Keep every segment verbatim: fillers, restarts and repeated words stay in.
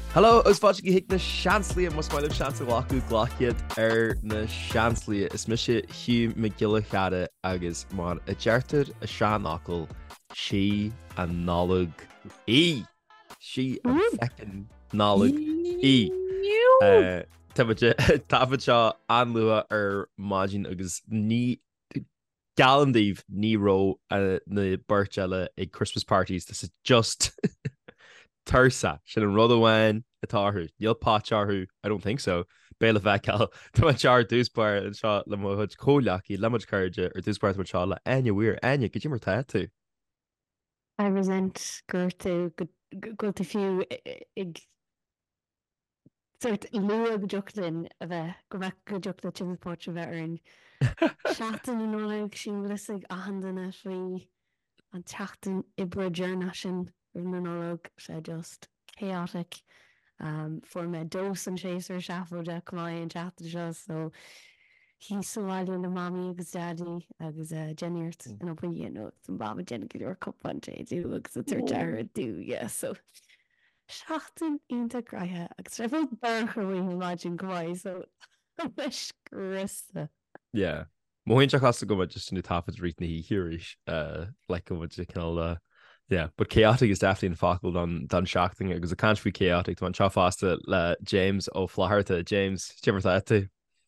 Hello, is fáte go hiic na seanslí a mus maiileh seansa ghlaú ghlachiad ar na seanslí is mi sé hiú me giile cheada agus mar a deartar a seanachil si an nálag í si an fecin nálag í. Táfad seo anlua ar mágin agus ní galandíh níró na burteile ag Christmas parties this is just Tursa sin an rud amháin atáthú níl pátearthú I don't think so béle bheitceil Tá tear dúspáir an seo le chud cóleachí lemuid chuide ar dúspáir mar seo le aine bhuiir aine go dtí mar tá tú. I resent gur tú go tú fiú ag sort lua go jolinn a bheith go bheith go jota timpáte bheith ar an seaatan an nóleg sin bhlisig a handanna faoi an teachtain ibre dearna sin monolog sé just chaotic um, for me dós an sééisir seafóide cumáid an chat seo so hí soáile na mami agus daddy agus uh, Jennirt mm. an op no san baba Jenny goor cuppan dú agus a tuir deir dú so seachtain ínta graithe agus ra bh burchaí mágin gomáid so meisgrista. Yeah. Móhain se chasta go just in tafad rí na hí hiúris le go cinál Yeah, but chaotic is definitely in focal don don seachting agus a can't be chaotic to an seo fásta le James ó Flaharta. James timmer that too.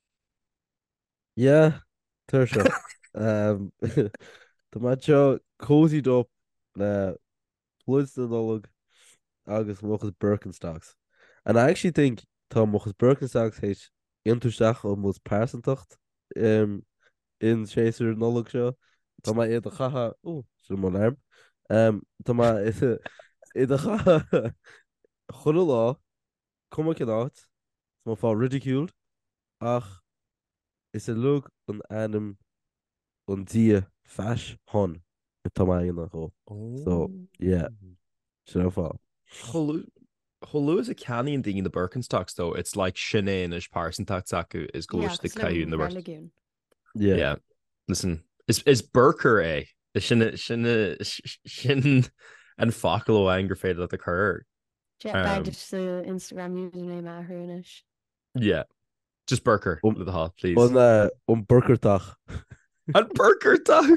Yeah, tuir seo. Um Tá mai seo cósaí dop le pluidstalóg agus mochas Birkenstocks. And I actually think tá mochas Birkenstocks héit intuisteach ó mós persantacht um in séir nolog seo. Tá mai iad a chaha ó sin má leim. Um, Tá is i chula lá cuma cin áit má fá ridiculed ach is a lug an anam an dia feis hon i tá nach ó so yeah sin fá. Holu is a canyon thing in the Birkenstocks though it's like Sinead is Parsontacht Saku is goes to Caillou in the rest. Yeah. Yeah. Listen, is is Burker eh? Sin sin sin an facail ó angur féidir le a chur. Beidir sa Instagram username a thuúnis. Yeah. Just Burker um, le the hall, please. On uh, on Burkertach. An Burkertach.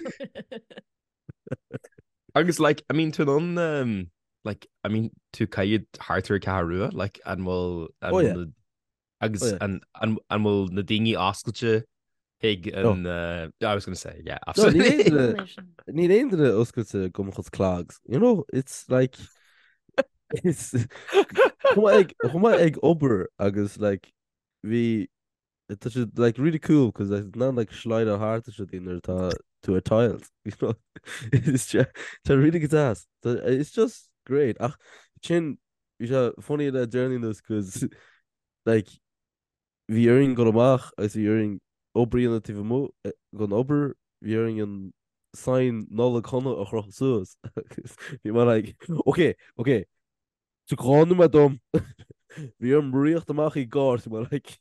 Agus like I mean to an um like I mean to caiad hartar carúa like an bhfuil oh, yeah. agus oh, yeah. an an an bhfuil na daoine oscailte Hig and oh. uh, I was going to say, yeah, absolutely. Ní éidir oscailte gomchas clogs. You know, it's like it's chuma ag obair agus like bhí it's like really cool because it's not like slide a heart in there to to a tiles. You know, it's just it's really good ass. It's just great. Ach, chin, it's funny that journey this because like bhí éiring go amach as éiring Obrian tí mó gon ober viing an sein nolle kannne a chroch soos. Bhí mar like, okay, okay. Tu grande me dom. Bhí am riocht amach i gár mar like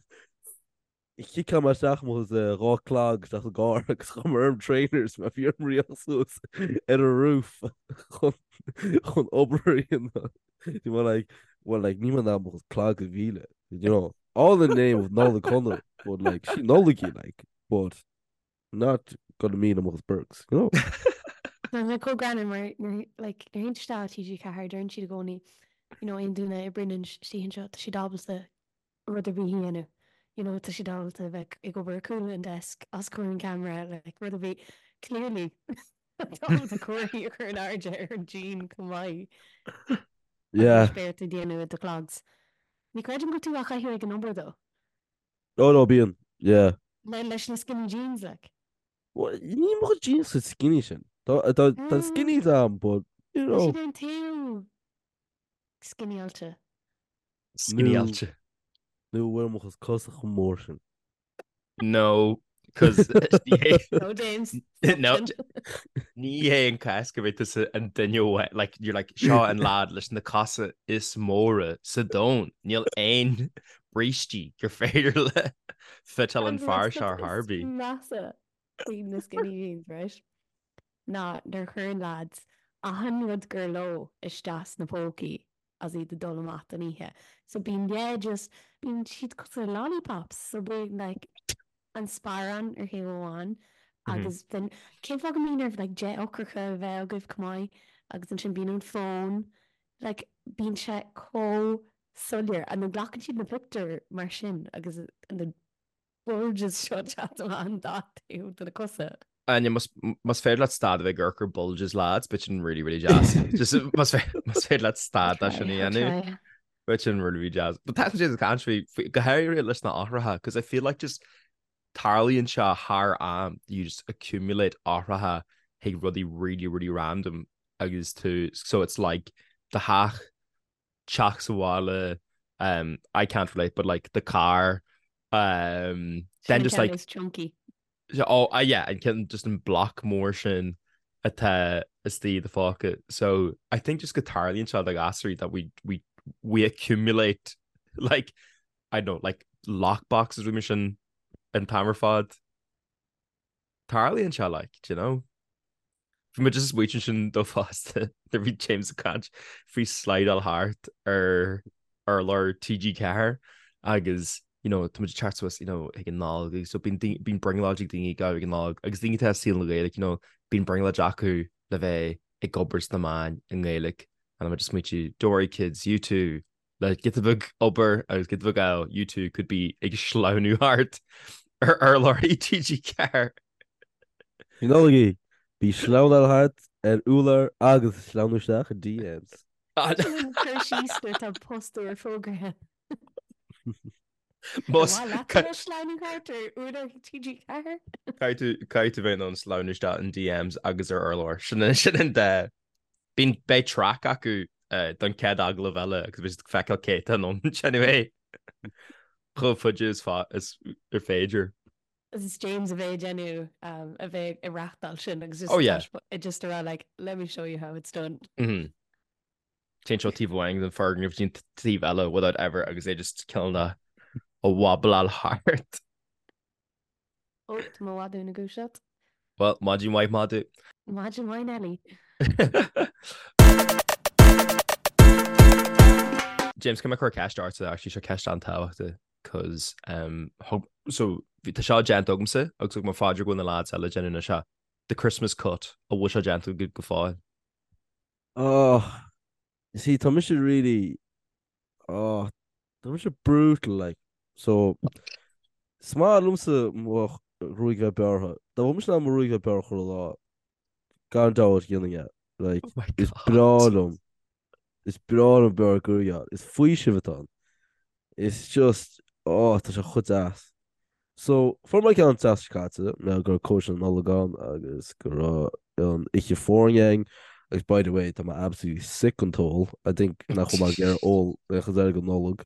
ik kan mar seach mo rá clag dat gár agus chum trainers ma bhí am riocht soos ar a roof chun obrian. Bhí mar like well like niemand am mo clag a vile. You know, all the name of nolle kannne. But like she knowledge like but not gonna mean amongst Burks, you know. Na co gran mar like na hinstá tí cehar dern siad gcónaí you know in dúna i brinan sí seo tá si dábalta rud a bhí héanú you know tá si dábalta bheith ag go bar cool an desk as chuin camera like rud a bhí clearly tá cuairí chu an airde ar an jean cumáid yeah spéirta déanú a clogs. Ní cuidim go tú a chaithú ag an number though. Oh no, being yeah. Le leis na skinny jeans like. Well, ní mo jeans with skinny sin. Tá tá tá skinny am, but you know. She don't too skinny alta. Skinny alta. No, where mo has cost a motion. No, because no James. No. Ní é an casca bit is an duine like you're like Shaw and lad leis na casa is móra sa don. Níl ein Breisty, gur féidir le fital an fear se Harvey. Massa na skinny jeans, right? Ná, they're churn lads. A hundred gur low is das na póki as iad the dolomat an ihe. So bín yeah just bín siad go lollipops so being like an sparan ar héháin agus den cé fá go mínar like je ocracha bheith goibh cumáid agus an sin bíon an fón like bín se có solir an na glachan siad na picture mar sin agus an na bulges seo chat an dáú de na cosa. And you must must fair let's start with Gurker bulges lads, which in really really jazz. Just must fair must fair let's start that shouldn't you? Which in really really jazz. But that's just country go Harry listen to Ahraha because I feel like just Tarly and Shah har am you just accumulate Ahraha hey really really really random agus to so it's like the hach Chaksawala um I can't relate but like the car um then just like chunky. Oh uh, yeah and can just in block more sin at uh is the the focus so I think just guitarly and child like astery that we we we accumulate like I don't know like lock boxes with mission and Tamerfod Tarly and child like you know from just waiting do fast there be James Catch free slide all heart or or Lord T G car agus you know to much charts was you know ag an ná so been been bring logic dingy go ag an ná agus dingy te seal like you know been bring la Jacku le bheith ag gobers the man in Gaelic and I'm just meet you Dory kids you two like get the book ober I was get the book out you two could be ag slow new heart or or Lord T G car you know like be slow al hart er uler agus slaunusteach a D Ms Hershey's poster fógra Mos Caiite bhéin an sláneiste an D Ms agus ar arlóir sinna sin de bín bé track acu don cead agla bheile agus bhís fecail céit an anyway chu fuide is fá is ar féidir. Is James a bheith genú um, a bheith i rachtdal sin agus oh yeah it just around like let me show you how it's done. Mm-hmm. Change your T V wang and fergin if you T V without ever because they just kill na a wobble al heart. Oh, to my wadu na gushat. Well, imagine why madu. Imagine why Nelly. James, come across cash darts to actually show cash down tower because um hope so the shot gent ogumse agus my father go na lads ala gen na shot the Christmas cut a wish a gent good go fall. Oh, you see, Thomas is really oh Thomas is brutal like so small lumsa mo ruiga berha da bhfuil na ruiga berha lá gan dáir gilling like oh it's bradum it's bradum berguria it's fui shivaton it's just oh tá sé chud as so for my count as kata now go coach an Olagan agus go an ich forgang like by the way I'm absolutely sick and toll I think nach go get all go nolog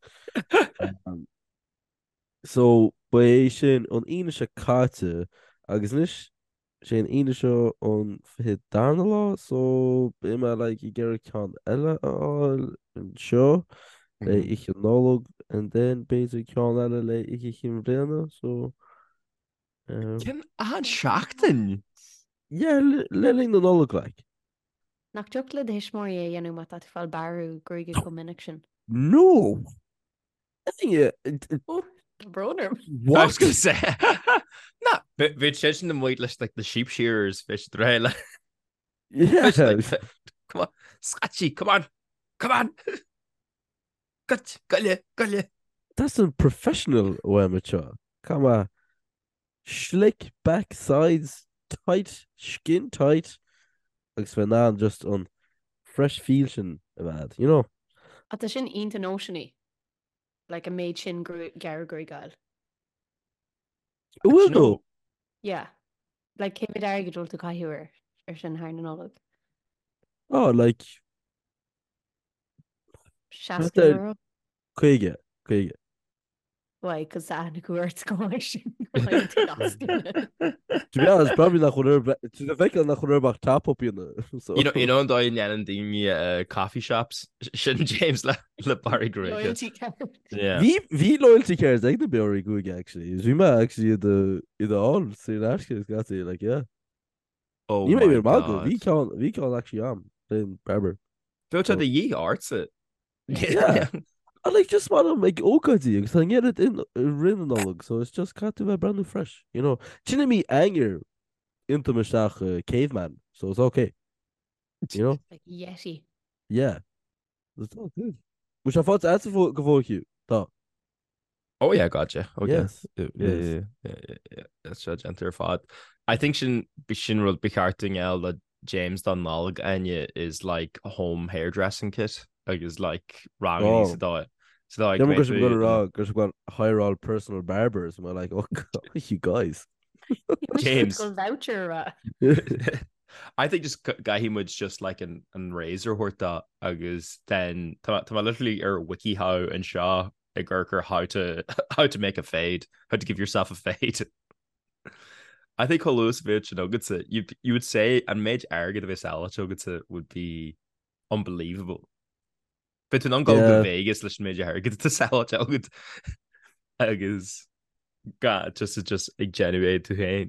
so ba sin an ine se kate agus nis sé an ine seo an fi darna lá so be me like I get can ella all an seo le ich an nolog and then basic can ella le ich him rena so Ken an seachtain yeah leling the nolog like nach jokle de hismór é dhéanú mat dat fáil barú gruige go minic sin. No I think it Broner. What? I was gonna say nah but vi chasing them wait list like the sheep shearers fish trail yeah like, come on scratchy come on come on cut galle galle that's a professional amateur come on slick back sides tight skin tight like Svenan just on fresh feeling bad you know At the sin inta notiony like a maid sin gar gal will go yeah like came dar go to caiúir ar sin haar an olog oh like Shasta Cuige Cuige why cause that na cuairt go to be honest probably nach to the vehicle nach bach tap up you know so you know you know da in the uh, coffee shops shouldn't James le le Barry Gray yeah V V loyalty cares like the Barry good actually is we might actually the the all see that got it like yeah oh you may be my we can't we can't actually am in Barber built the ye arts it Yeah. I like just want to make ócáidí agus tá it in rinnenolog, so it's just got to be brand new fresh, you know. Chinna me anger into Mashach uh, caveman, so it's okay, you know. Like Yeti. Yeah, it's all good. Which I thought that's go for you. Tá. Oh yeah, gotcha. Okay. Yes. Yeah, yeah, Yes. yeah, yeah, yeah, yeah. That's such enter fad. I think sin sin rud becarting el that James Dunnog Anya is like a home hairdressing kit. Like is like wrong Oh. to do it. So like Then we're going to maybe- go around, going to go hire all personal barbers, and we're like, oh god, you guys. James. Go voucher. Uh, I think just guy he much just like an an razor horta agus then to to literally er wiki how and Shaw a gurker how to how to make a fade, how to give yourself a fade. I think Holusovich and Ogutsa, you you would say and made arrogant of his Ogutsa would be unbelievable. But to not go Yeah. to Vegas, listen, made arrogant to sell it Ogut. Agus God just just a genuine to hate.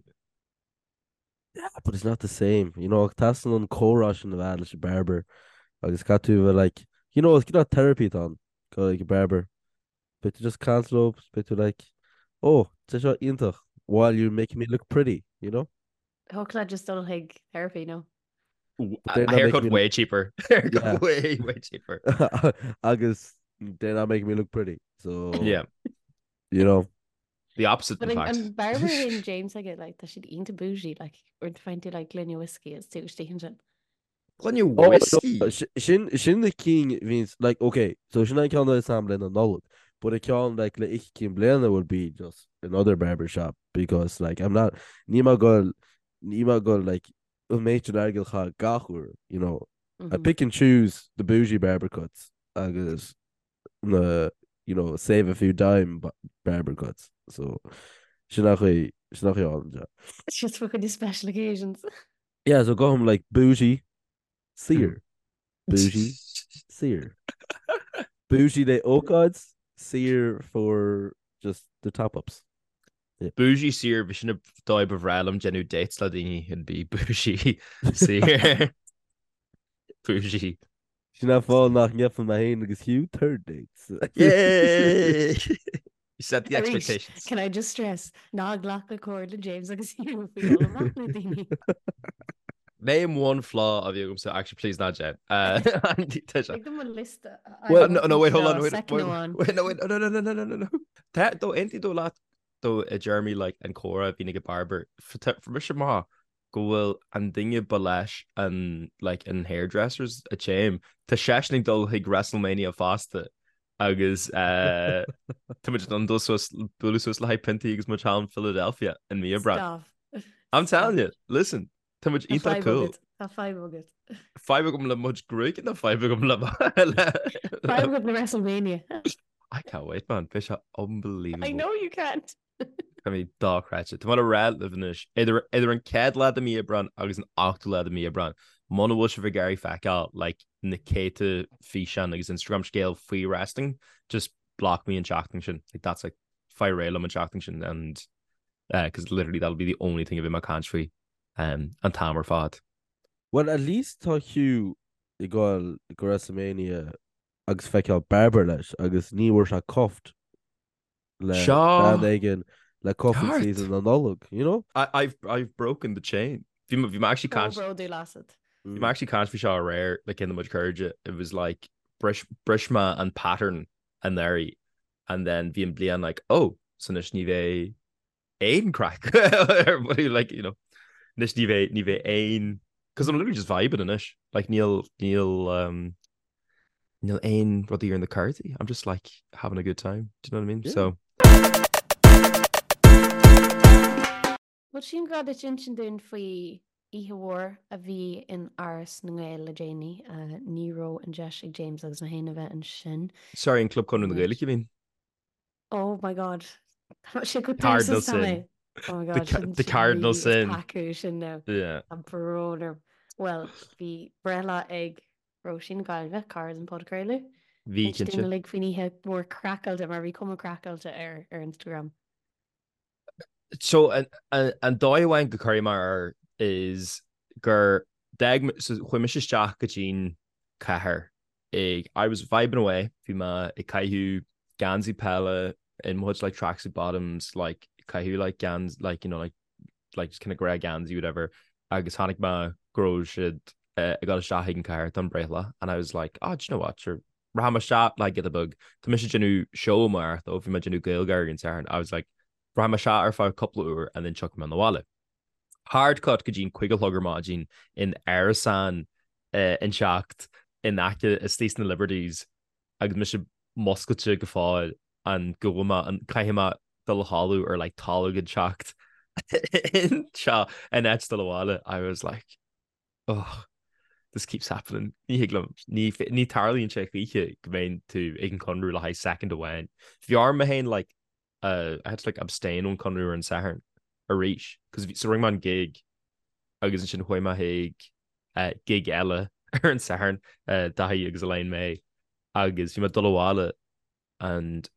Yeah, but it's not the same. You know, that's an chorus in the bad like a barber. I just got to uh, like you know, it's not therapy on go like a barber. But to just cancel up, but to like, oh, it's a into while you're making me look pretty, you know? Hopefully, I just don't like therapy. No. Ooh, But they're a not haircut making me- way cheaper. Haircut Yeah. way way cheaper. I guess they're not making me look pretty. So Yeah, you know. the opposite But in in, fact. and Barbara and James, I get like that should eat into bougie, like or trying to like Glenny whiskey is too stinking. When you Oh, whiskey. no, sh- sin sin the king means like okay, so sin I count Sam Blend and Nollook, but I count like like ich Kim Blend would be just another barber shop because like I'm not Nima go Nima go like major argil ha gachur, you know. I Mhm. pick and choose the bougie barber cuts. I guess the you know save a few dime ba- barber cuts. So Shinachai Shinachai on ja. It's just for the special occasions. Yeah, so go home like bougie, sear, Hmm. bougie, sear. Bougie they ócáids, sear for just the top ups. Bougie seer vision of dive of ralum genu dates ladini and be bougie seer. Bougie. She's not falling knocking up from my hand because you third dates. Yay! You set the Reach. expectations. Can I just stress? Ná ghlach le cord le James agus you fi all of that le daoine. Name one flaw of you. So actually, please not Jen. Uh, Tisha. Like them on list. uh, I Well, have no, one no, wait, hold flaw, on, wait, second wait, one. wait, no, wait, no, no, no, no, no, no, no, no. That though, ain't though lot though a Jeremy like and Cora being a barber for for Mister Ma go well and dingy balash and like and hairdressers a shame to shashning dull hig WrestleMania fasta agus uh to much done those was bulus was like Penty as much in Philadelphia and me brand. Stop. I'm telling you, listen, to much eat that cool. Tá five agad. Five of them much great and the five of them Five agad na WrestleMania. I can't wait, man. Fish are unbelievable. I know you can't. I mean, dog ratchet. Tá mar a rad livenish. Either either an cad lad a mia brand agus an oct lad a mia brand. Mona wish of a Gary Facal like Nikita Fishan agus Instagram scale free resting. Just block me in Shockington. Like that's like fire rail in Shockington and uh because literally that'll be the only thing in my country. Um and Tamer fad. Well, at least tá Hugh i gáil i go WrestleMania agus feiceáil barber leis agus níhar se coft le Seo. band aigen le coffin Tart. season an nollag, you know? I I've I've broken the chain. If you if you actually Oh, can't bro, do lasted. you actually can't be sure rare like in the much courage it was like Brish Brishma and pattern and there and then being blian like oh so nish nive ain crack what do you like you know nish nive nive ain because I'm literally just vibing in ish like Neil Neil um Neil ain what you're in the carty I'm just like having a good time do you know what I mean Yeah. so Wat sin grad it sin dún faoi ihehór a bhí in ars na gáil le Janie uh, Nero and Josh ag James agus na héana bheith an sin. sorry in club con in the Nice. gaelic you mean Oh my god. Si go Cardinal sin. Oh my The god. ca- sin the sin cardinal really is sin. pacu sin now. yeah An barónar. Well, bhí brela ag ro sin gailbheith cars an podcréile. V Duna kinse lig faoiníthe mór crackáilte mar bhí cum crackáilte ar ar Instagram. so an an an dóhain go choirimar is gur dag so chuimiis isteach go tín cethir ag I was vibing away fi ma i caiú Gansy Pella in much like tracksuit bottoms like caiú like Gans like you know like like just kind of grey Gansy whatever agus hánig ma gro should uh, I got a shot higgin car done brehla and I was like oh do you know what sure Rahama shot like get a bug to miss gennu show mar though fi ma gennu Gailgar and Sarah I was like Rahama shot or for a couple of hour and then chuck him on the wallet hard cut go jean quiggle hugger margin in Arasan uh, in shocked in act is na liberties agus mis musculte go fáil an goma an caiime dul hallú or like talú good shocked in seo and et still wall I was like oh this keeps happening ní higlum ní ní tarlíonn sé fiche gomain tú ag an conrú le ha second ahain if you are ma hain like uh I had to like abstain on conrú an Saharn a reach because so ring man gig agus sin hoi ma haig uh, gig eile ar an Saharn uh, dahi agus a lein mé agus fi ma doháile and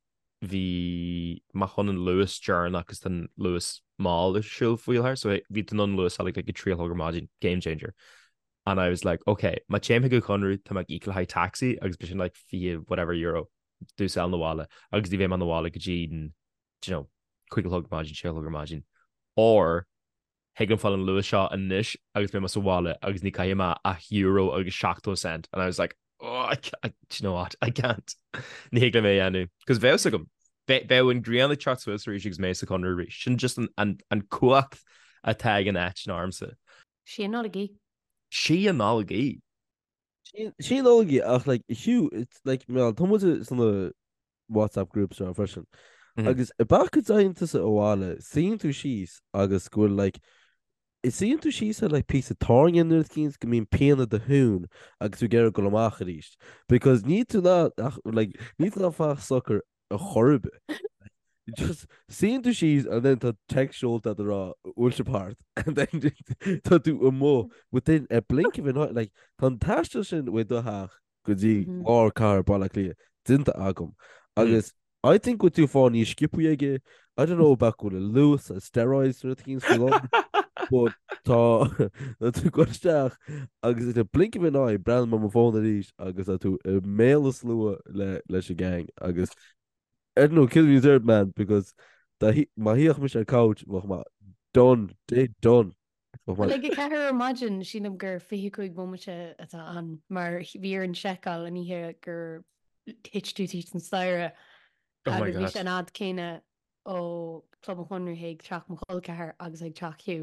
hí ma chun an Lewis Jarn agus den Lewis Mall is siúil fuil her so hí den non Lewis like, like a trial hugger margin game changer and I was like okay ma chéim go conrú tá mag equal high taxi agus be sin like fi whatever euro do sell na wall agus dí bhéim an na wall go jín you know quick hugger margin chill hugger margin or Higan fall an Lewis shot and nish agus be mas wallet agus ní caiime a euro agus seachto cent and I was like oh I can't you know what I can't ní higle mé anu because ve gom be in grian chat Swiss reach me a con reach sin just an an an cuacht a tag an etch an armse Si an nolagi. si an nolagi sí nógi ach like hiú it's like me to sanna WhatsApp groups ar fresin agus i bach daanta sa óháile síon tú síos agus gofuil like is síon tú síos like pí a táin nu cíns go mín peanna de hún agus tú geir go amach ríist because ní tú ná like ní ná fá sucker a chorbe just síon tú síos and then tá textual that rá ultrapart and then tá tú a mó within a blink of an eye like tá taiste sin we do haach go dtí á car balla lia dinta agam agus I think with tú fá ní skipu ige I don't know about go Lewis a steroids or things but tá tú goisteach agus it a blink of an eye brand ma fóna ríis agus a tú a mélas lua le leis a gang agus I don't know kill me third man because ma hiach mis a couch mach ma done they done le ce imagine sínam gur fi chuig bommate atá an mar bhí an seáil a níhe gur hitútí an staire agus an ad céine ó club chunir héag trach mo choil cethir agus ag trach hiú.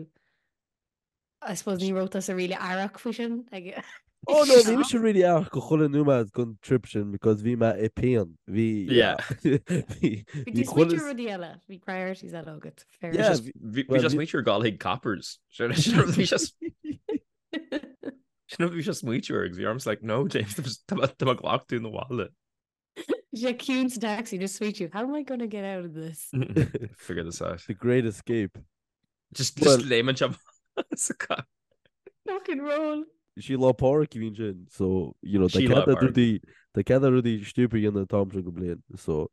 I suppose ní rótas a ri arach fu sin oh no bhí se ri ach go chola nuad gon trip sin because bhí me é pean hí rudí eile hí priorities a agad hí just muúir gáil hiag coppers bhí just muúir bhí arms like no James tá ghlachtú na bháile sé cún taxi just sweet you how am I gonna get out of this figure this out the great escape just just layman jump rock and roll sí lápá vín sin so you know rudí de ce rudí stúpa in na Tom go blian so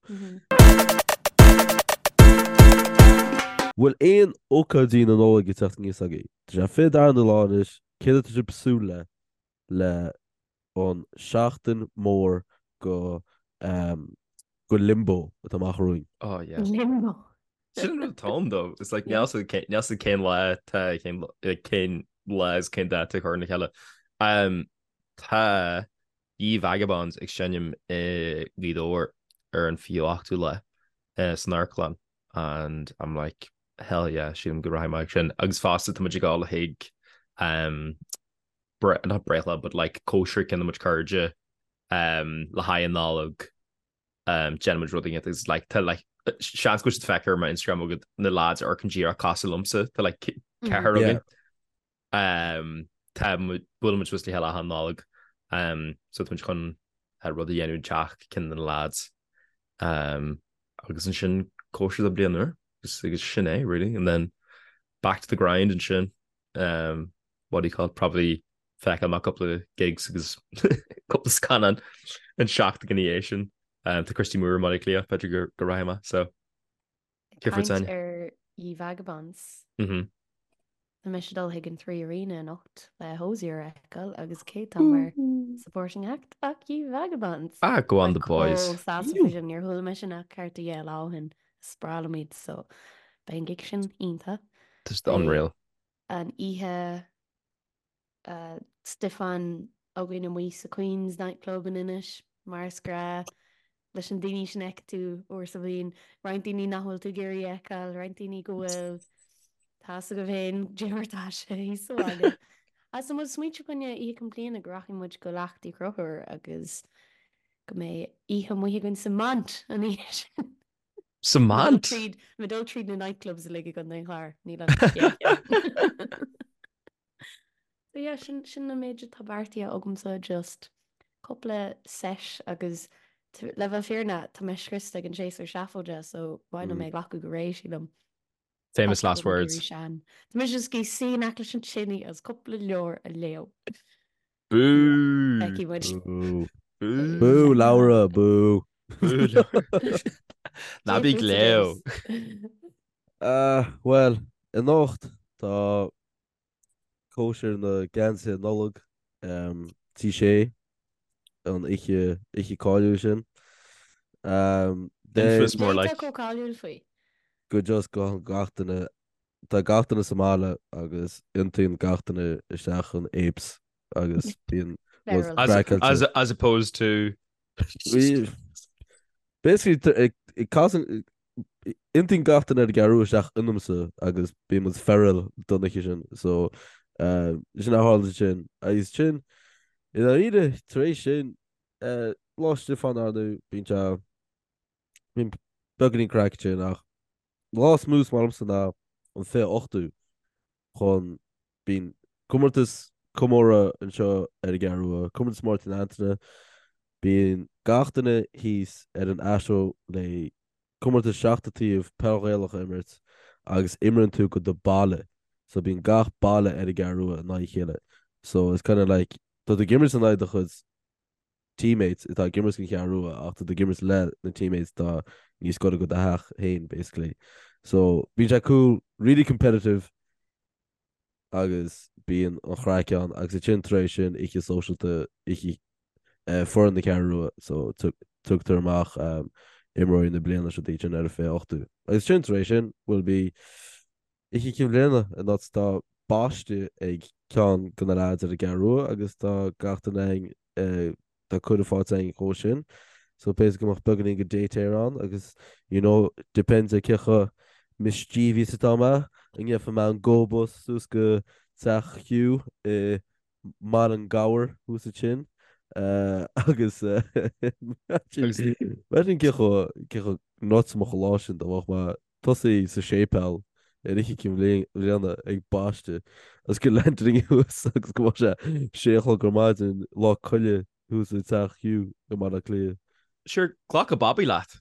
bhfuil éon ócadí an nóla go techt níos agé Tá sé fé ar na láis cé si besú le le an seachtain mór go go limbo amach roiing oh yeah limbo Shouldn't Tom though it's like now now came la came came les came that to her Nicola um ta ye vagabonds exchange uh vidor or an fiochtú le uh snarklan and I'm like hell yeah she go right action agus fast to much gal hig um bre not brela but like kosher in the much courage um la high analog um gentleman running it is like to like sean go fear my Instagram go na lads ar can gira casa lumsa to like ce um tá bu was he a hannáleg um so chun had rud dhéanú teach cin den lads um agus an sin kosher a blianar gus agus sinné really and then back to the grind and sin um what do you call it probably feck am a couple of gigs agus couple of scanan and shocked the Ghanaian um to Christy Moore Monica Patrick Garahima so er ye vagabonds mm-hmm na me dul hiag an trí arena nocht le hosier eil agus cé tá mar supporting act ach í vagabonds. Ah, go on the boys. Sáfa sin ar thula me sin a carta dhé láhan sprálamid so ben gic sin ínta. Just unreal. An ihe uh, Stefan agin am sa Queen's nightclub in inis mar scra leis an daine sin ec tú ó sa bhíon reintíní nachhfuil tú géirí eáil reintíní go bhfuil tá a go bhéin déirtá sé híáile. As mu smuoite gonne í complíana a grachan muid go leachtaí crochar agus go mé ihe muhi gon sa mant an í Samant? Me dul tríd na nightclubs a le gan na chláir ní le sin sin na méidir tabbáirtí agam sa just coppla seis agus le fearna tá me scrista an sééis ar seafóide so bhain mé ghlacu go rééis sílam. Famous last words. Tá mé just cí sí eile sin sinní as coppla leor a leo. Boo. Boo. Boo, Laura, boo. Na big leo. Uh, well, in nacht tá kosher na ganse nolog um tí sé an ikke ikke callú sin. Um Infamous more like go just go gatainna tá gatainna Somála agus intín gatainna isteach an apes agus bíon as, as, as opposed to we, basically it causing inting gatainna ar garú isteach inamsa agus bíon was feral donna sin so uh sin áhall sin agus sin in a ide taréis sin uh láiste fan ardú bín te bín buganí crack sin nach lás mús marmsa ná an fé ochtú chun bín cumartas cumóra an seo ar garú cumartas Martin Anthony bíon gatainna híos ar an astro le cumartas seachtatíomh peréalacha imirt agus imran tú go do balle so bíon gach balle ar garú ná chéile so it's kind of like tá the gimmers an leid a chud teammates itá gimmers gan chearú ach tá the gimmers le na teammates tá níos go go daach hain basically so bín se cool really competitive agus bíon an chráiceán agus sin éis sin ich socialte ich uh, for na cearú so tugtar amach um, imróí na bliana se dí ar a fé ochtú agus sin éis sin will be ich cin léna an dat tá báiste ag cean gan ráid ar a garú agus tá gatain eng tá chud fáit eng có sin so pés gomach buganí go déitéir an agus you know depends a cecha mischievhí sa táma an ghefa me an gobus sus go teach hiú uh, mar an gawer hús a sin uh, agus uh, sin cecha cecha notach lá sin a bhach ma tosaí sa sépel ich cin léanana ag báiste as go lentring hús agus go se séchel go maidin lá chuile hús a teach hiú go mar a clé. Sure, clock a Bobby lat.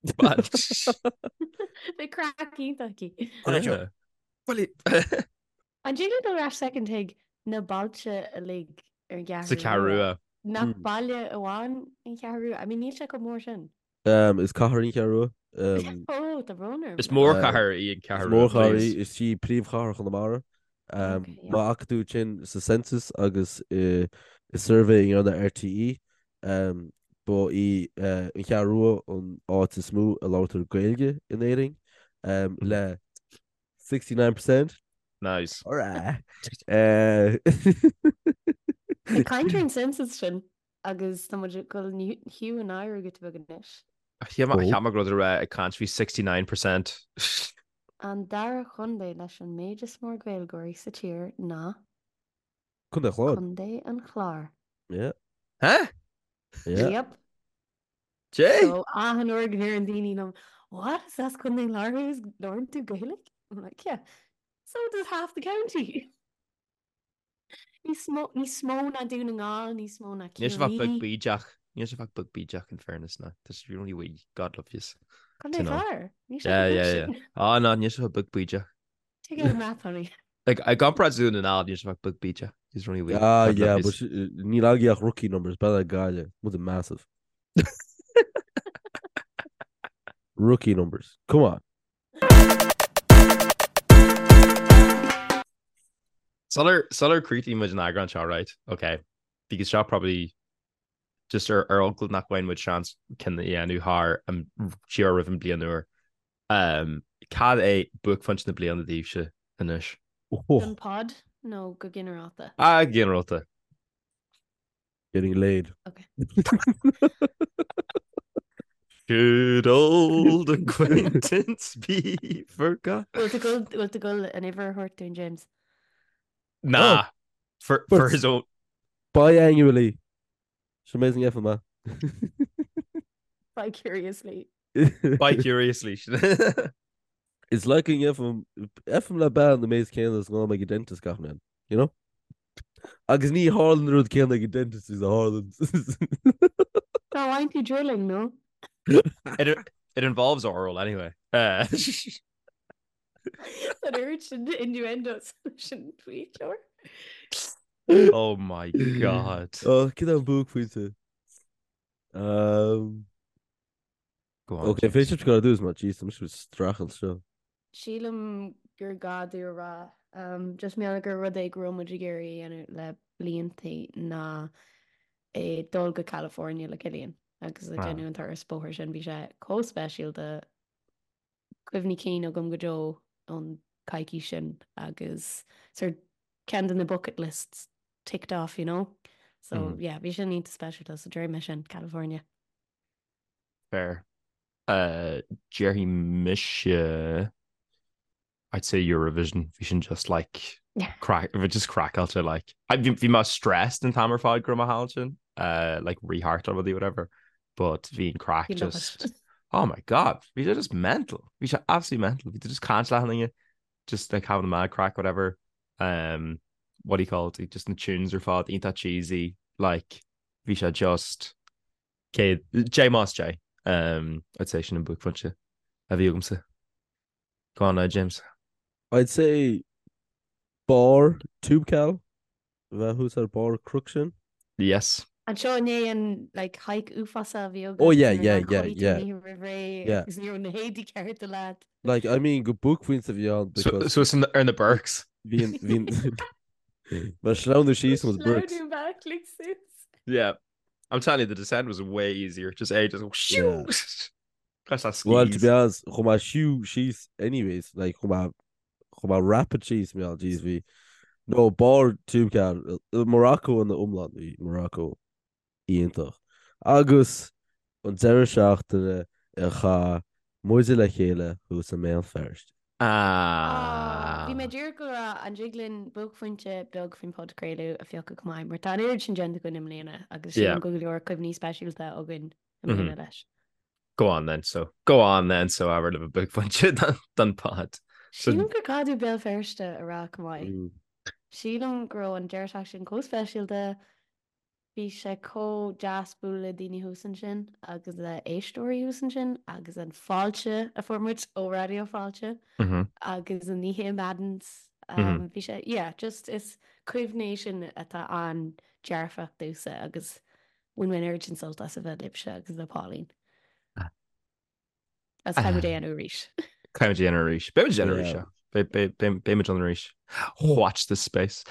They cracky ducky. Well, an jingle go ra second hig na balche a lig ar gar. Sa carua. Na balle awan in carua. I mean, níl go mór sin. Um, is cahar in carua. Um, oh, the runner. It's more cahar in carua. More cahar is she príomh cahar chun mara. Um, okay, yeah. Ma actú sin sa census agus uh, is surveying on the R T E. Um, bo i uh, in carua on áit is smú a látar gailge in éing. Um, le sixty-nine percent. Nice. Alright. uh, The countering census sin agus tá muid go hiú an áir go tu ganis. Cheamar go ra a country sixty-nine percent. An dar chundé leis an méidir mór gailgóirí sa tír ná chun de chlád. chundé an chlár. Yeah. Huh? Yeah. Yep. Jay? So ah an organ here and Dini no what is that chundé lár who's learn to Gaelic? I'm like, yeah. So does half the county. Ní smó ní smó na dún ngá ní smó na Níos bh bug bíideach. Níos bh bug bíideach in fairness na. That's really wee. God love you. Chundé lár. Yeah, yeah, yeah. Ah, no, níos bh bug bíideach. Take out math, honey. Like, I got Brazil and all, níos bh bug bíideach. He's really wee. Ah, yeah, but ní lágiach rookie numbers, better gaile. Was it massive? Rookie numbers. Come on. Suller Suller Creety muid an agran seo right okay because seo probably just ar ar uncle nach bhain muid seans cin na dhéanú haar an siar rih an blianúir um cad é book fan na blian na díobse inis Gun Oh, pod? No, go generalta. a generalta getting laid. Okay. good old acquaintance be forgot Well, to go, well, to go, and ever hurt doing James. nah for but- for his own Biannually. It's amazing effort, man. By curiously. by curiously It's like an F M F M le ban na mééis céan is gá me go dentist ganan, you know? Agus ní Harlan rud céan go dentist is a Harlan. No, why aren't you drilling, no? it it involves oral anyway uh That urgent innuendos shouldn't we, sure? oh my god Oh, get an book fuite. Um go on Okay, James. fé go dús má tí sem strachel seo. Sheelam gur gadú ra. Um, just me gur rud é gromadi géirí an le blianttaí na é dulga California le Killian agus a Ah. genú an tar spóir sin bhí sé cóspéisial de cuimhní cí a gom go dó an caiicí sin agus sir cean na bucket lists ticked off, you know? So Mhm. yeah, bhí sin ní special so dre me sin California. Fair. Uh, Jerry Misha. I'd say Eurovision. We should just like Yeah. crack. If it just crack out to like, I'd be, be more stressed in Tamer Fod Grumma Halchin. Uh, like reheart or whatever. But being crack You love just. it. Oh my god, we are just mental. We should absolutely mental. We just cancel having it. Just like having a mad crack, whatever. Um, what do you call it? Just the tunes are fod. Ain't that cheesy? Like we should just. Okay, J Moss J. Um, I'd say sin book funse a bhí agamsa. Go on, uh, James. I'd say bar tube cal. Who's our bar cruction? Yes. An seo né an like haik ufasa bhí Oh, yeah, yeah, yeah, yeah. Yeah. agus ní na héadí ceart a lad. Like I mean go book fuinte bhí on So, because so it's in the, in the Burks. bhín bhín Mar sláú síos was bricks. Slowed back like this. Yeah. I'm telling you, the descent was way easier. Just A, just go shoo. That's that skis. Well, to be honest, chum a shoe she's anyways, like chum a chum a rapid cheese me G S V. No bar tube cal Morocco and the umland the Morocco íontach. Agus an deire seachtaine a cha muide le chéile hús a mé first. Ah. Bhí mé dúr go ra an jiglinn bug fointe beg fin podcréú a fiocha cumáim, mar tá ir sin genta go imléna agus Yeah. sin go leor cuimhní speisialta a gin Mhm. imléna leis. Go on then. So go on then. So I would have a big bunch of done, done pod. So- Sílam go cadú bell ferste a ra cumáid. Mm. Sílam gro an deirteach sin cóspéisialta bhí sé có jazzbúla daoine húsan sin agus le éistóirí húsan sin agus an fáilte a formid ó radio fáilte. Mhm. agus an níhé Maddens Mhm. bhí sé yeah just is cuimhnéisisin atá an dearfach dúsa agus bhain urgent solta sa bheith lipse agus le Paulín. Ah. As Ah. caiimú dé an ríis. Kind of generation. Baby Yeah. generation. Baby generation. Watch this space.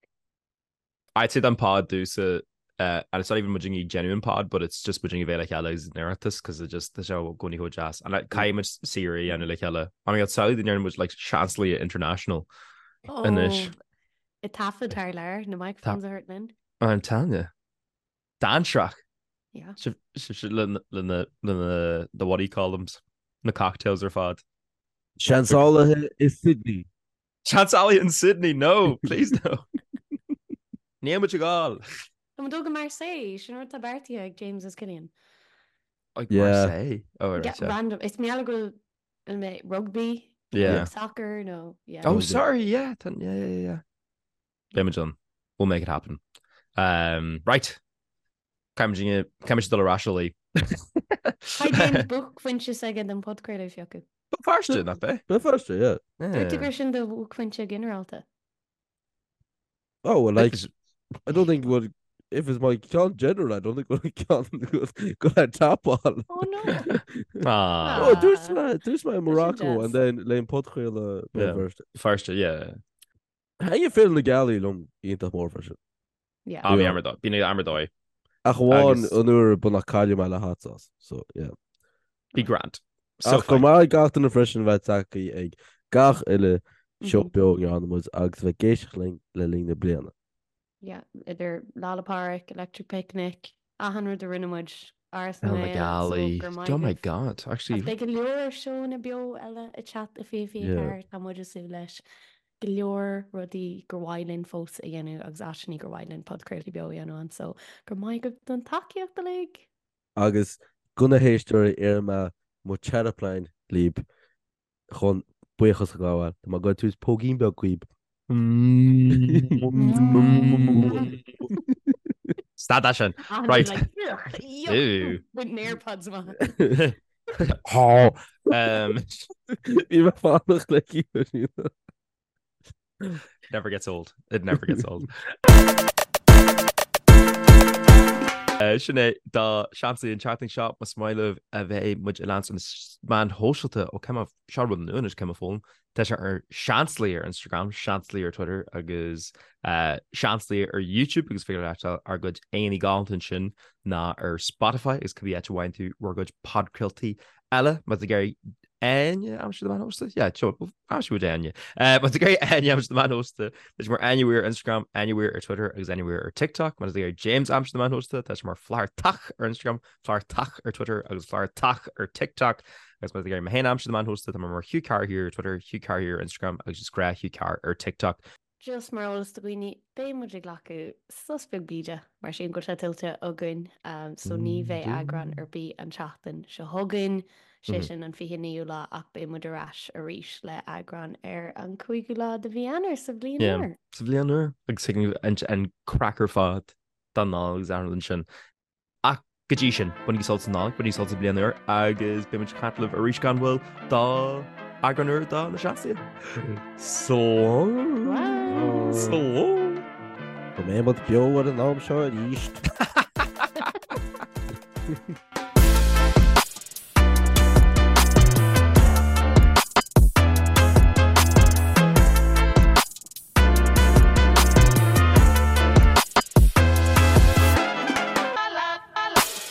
I'd say that pod do so. Uh, and it's not even much genuine pod, but it's just much like Ella's narrative because it just the show going to go jazz and like kind of Siri and like Ella. I mean, it's Saudi the was like Chancellery International. Inis. I tafa tar leir na microphones a hurtlin. I'm telling you, Dan Shrek. Yeah. Should should the the the the what do you call them? The cocktails are fad. Chansála is Sydney. Chancellery in Sydney. No, please no. Name what you call. Am dóga Marseille sin ruirta bertí ag James is Killian. Like Yeah. Marseille. Oh, right, Yeah, yeah. random. Is mé go me rugby? Yeah. Like soccer? No. Yeah. Oh, Rugby. sorry. Yeah, then, yeah, yeah, yeah. Damage done. We'll make it happen. Um, right. Camjing Camj de la Rashali. Hi James book finse agin an podcréile fiocu. But first, not bad. But first, yeah. Dúirte Yeah. gur sin do bhúg finse generalta. Oh well, like Like, I don't think what if it's my count general, I don't think what count go at top on. Oh no. ah, Oh, there's Ah. my there's my Morocco jazz. and then Lane Potgrill uh Yeah. first. first, yeah. Ha je film na galí lom ionintach mór freisin. Yeah. Am Yeah. amar dó. Bhí amar dói. Ach bháin Agus- anúair buna caiile me le hatsás. So yeah. Bhí grand. So Ach go fine. má gach an na freisin bheith takeí ag gach ile seo Mhm. beag an mu agus bheith géisioach ling le ling na bliana. Yeah, idir Lala Park, Electric Picnic, ahanú de rinnemuid Oh my golly. Oh my god. Actually, Be go leor seo na bio eile a chat a fé fé Yeah. ar tá muidir sú leis. Go leor rudí gurhhailinn fós a dhéanú agus asní gurhhailinn podcréirtí bio dhéanú an so gur mai go don takeíocht a le. Agus gona héisteir ar me mu charaplein líb chun buchas a gáil. Tá má go túús póginn be cuiib. Stad sin. Right. Ew. With nearpods ma. Oh. Um, Bhí me fánach le í. never gets old. It never gets old. Uh, Sinné dá seansaí an chatting shop mas smaileh a bheith muid i lán man hóisiilta ó ceimh searbud an únis ceim fón Tá sé ar seanslaí ar Instagram, seanslaí ar Twitter agus uh, seanslaí ar YouTube agus fé letal ar go aoní gáiltain sin ná ar Spotify is go bhí et bhhain tú war go podcriltaí eile mas a géir aine am si man hosta? Yeah, sure. am si aine. Uh, mas a géir aine am si man hosta. Tás mar anywhere Instagram, anywhere ar Twitter agus anywhere ar TikTok. Mas a géir James am si man hosta. Tás mar flair tach ar Instagram, flair tach ar Twitter agus flair tach ar TikTok. Agus mas a géir mahéin am si man hosta. Tá mar Hugh Carr here Twitter, Hugh Carr here Instagram agus just gra Hugh Carr ar TikTok. Just mar ólas do bhuioine bé muidir lecu sus be bíide mar sin go tiltte agan um, so ní bheith agran ar bí an teachtain se thugann sé sin an fihinníú le ach bé muidirráis a ríis le agran ar an chuigú lá de bhí anar sa bblion. Sa bblianúir agus an cracker fád don ná agus an sin. Ach gotí sin bunig sol ná buní sol sa blianúir agus bé catlah a ríis gan bhfuil dá agranúir dá na seaí. So So Go mé mod beohar an nám seo a ríist.